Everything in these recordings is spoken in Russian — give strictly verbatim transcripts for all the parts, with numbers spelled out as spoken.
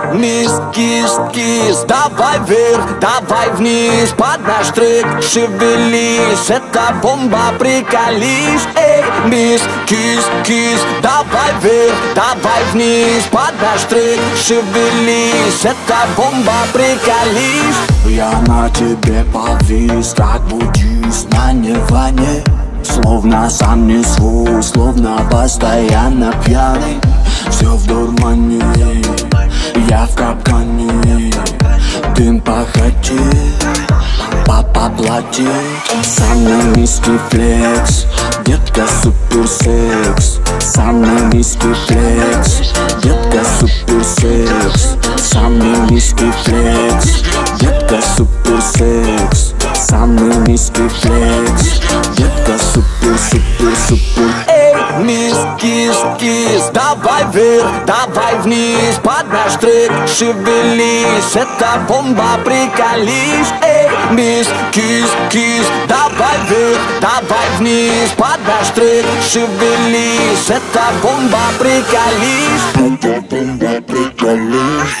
мисс Кис, Кис, давай вверх, давай вниз, под наш трек шевелись, это бомба, приколись. Эй, мисс Кис, Кис, давай вверх, давай вниз, под наш трек шевелись, это бомба, приколись. Я на тебе повис, как буддист на нирване, словно сам не свой, словно постоянно пьяный. Все в дурмане, я в капкане, дым похоти, папа плати. Самый низкий флекс, детка супер секс. Самый низкий флекс, детка супер секс. Самый низкий флекс, детка супер секс. Самый низкий флекс, детка супер супер супер. Эй, мисс Кис, Кис, давай вверх, давай вниз, под наш трек шевелись, это бомба, приколись. Эй, мисс Кис, Кис, давай вверх, давай вниз, под наш трек шевелись, это бомба, приколись. Это бомба, приколись.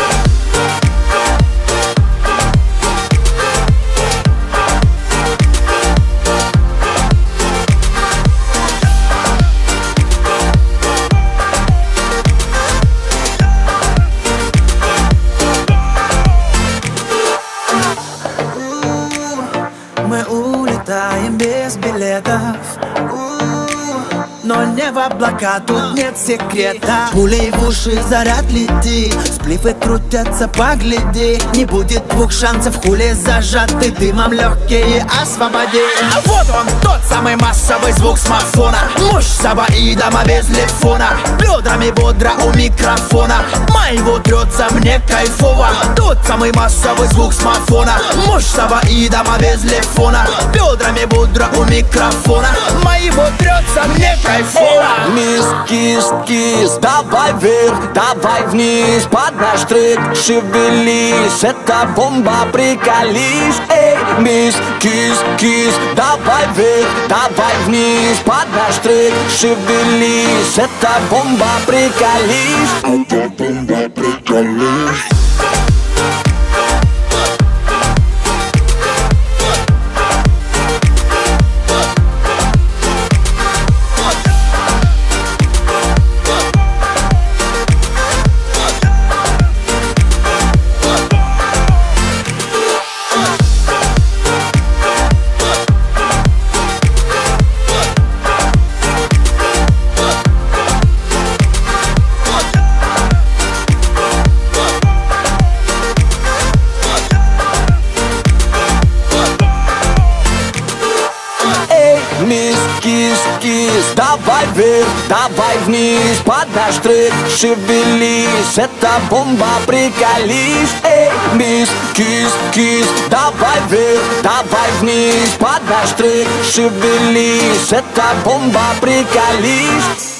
Мы улетаем без билетов, но не в облака, тут нет секрета. Пулей в уши заряд лети, сплифы крутятся, погляди. Не будет двух шансов, хули зажаты дымом, легкие освободи. А вот он, тот самый массовый звук смартфона, муж сабаидома без лефона, бедрами бодро у микрофона, моего трется мне кайфово. Тот самый массовый звук смартфона, муж сабаидома без лефона, бедрами бодро у микрофона, моего трется мне кайфово. Мисс Кис, Кис, давай вверх, давай вниз, под наш трек шевелись, это бомба, приколись. Эй, мисс Кис, Кис, давай вверх, давай вниз, под наш трек шевелись, это бомба, приколись. Это бомба, приколись. Мисс Кис, Кис, давай вверх, давай вниз, под наш трек шевелись, это бомба, приколись. Эй, мисс Кис, Кис, давай вверх, давай вниз, под наш трек шевелись, это бомба, приколись.